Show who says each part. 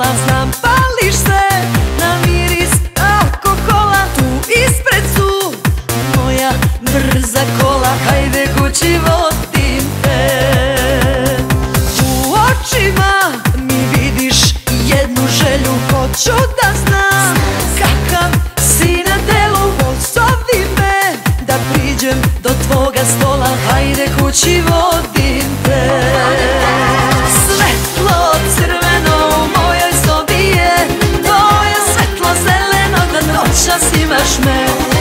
Speaker 1: kola. Znam pališ se na miris alkohola. Tu ispred su moja brza kola. Hajde kući vodim te. U očima mi vidiš jednu želju. Hoću da znam kakav si na delu. Pozovi me da priđem do tvoga stola. Hajde kući vodim te. Svetlo crveno u mojoj sobi je. To je svetlo zeleno da noćas imaš me.